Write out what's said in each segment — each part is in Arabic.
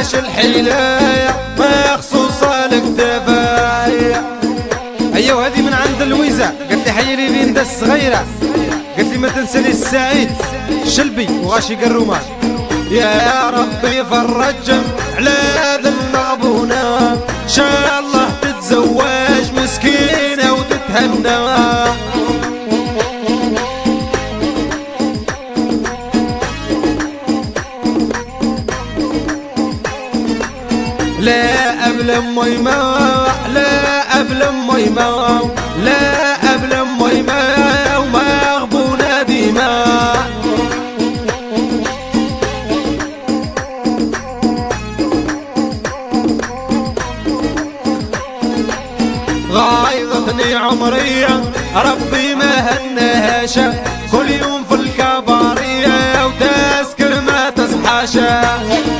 عندهاش الحيلة مخصوصة لكتفايا. ايوا هذه من عند لويزا قالت لي حيلي ليندا الصغيرة، قالت لي ما تنسالي السعيد شلبي وغاشي قرومان. يا ربي فرج على ذا المغبونة، ان شاء الله تتزوج مسكينة وتتهنى. لا قبل امي ما، لا قبل امي ما، لا قبل امي ما ومغبونة ديما. غايظتني عمري ربي ما هنهاش، كل يوم في الكبارية وتسكر ما تصحاشا.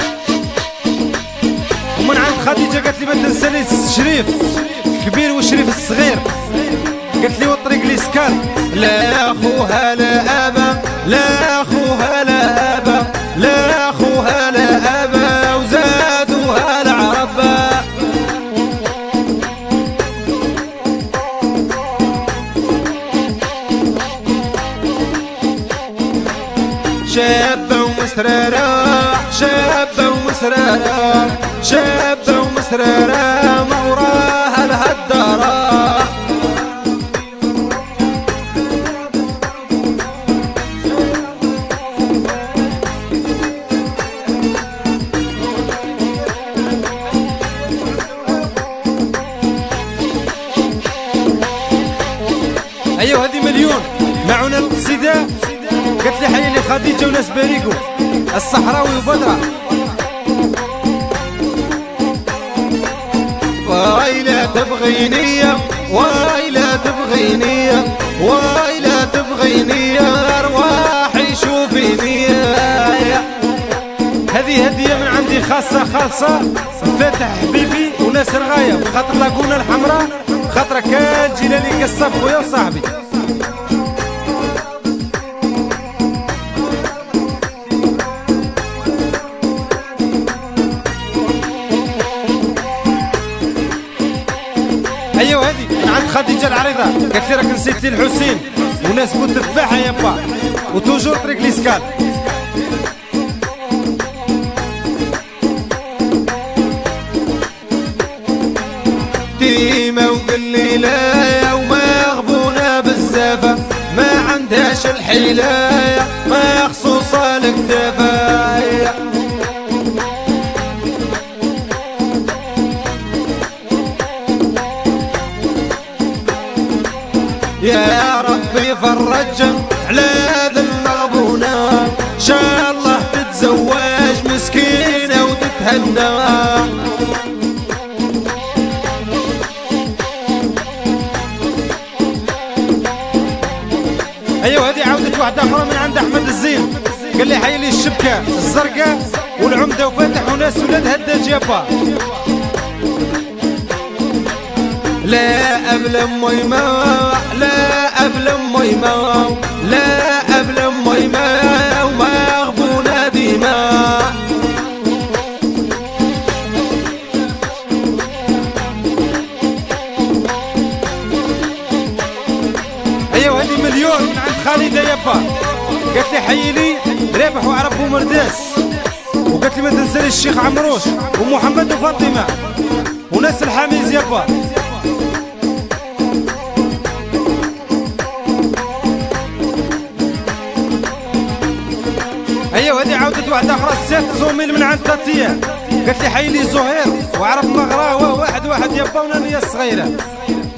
ومن عند خديجة قالت لي ما تنسانيش شريف الكبير وشريف الصغير، قالت لي والطريق لي سكان. لا اخوها لا ابا، لا اخوها لا ابا، لا اخوها لا ابا وزادوها العربا. شابة ومسرارة، شابة ومسرارة، شابة ومسرارة ما وراها الهدارة. ايوا هذه مليون معونا القصيدة قالت لي حي لي خديجة وناس باريكو الصحراوي وبدرة. واي لا تبغيني، واي لا تبغيني، واي لا تبغيني ارواحي شوفيني. هذه هدية من عندي خاصة خالصة فاتح حبيبي وناس الغاية خاطر لاكونا الحمراء، خاطر كان جيلاني قصاب خويا وصاحبي. ايوا هذه من عند خديجة العريضة قالت لي راك نسيت لي الحسين وناس تفاحة يابا وتوجور طريق ليسكال. ديما وقليلة ومغبونة بالزفة، ما عندهاش الحيلة مخصوصة لكتفايا. يا ربي فرج على ذا المغبونة، ان شاء الله تتزوج مسكينة وتتهنى. ايوا هذه عاودت واحدة اخرى من عند احمد الزين قال لي حي لي الشبكة الزرقاء والعمدة وفاتح وناس ولاد هداج يابا. لا قبل امي ما، لا قبل امي ما، لا قبل امي ما ومغبونة ديما. ايوا هذه مليون من عند خالدة يابا قالت لي حي لي رابح وعرب ومرداس، وقالت لي ما تنساليش الشيخ عمروش ومحمد وفاطمة وناس الحميز يابا. ايوا هذه عاودت واحدة اخرى السيد زوميل من عند تاتية قالت لي حي لي زهير وعرب مغراوة واحد يابا ونانية الصغيرة.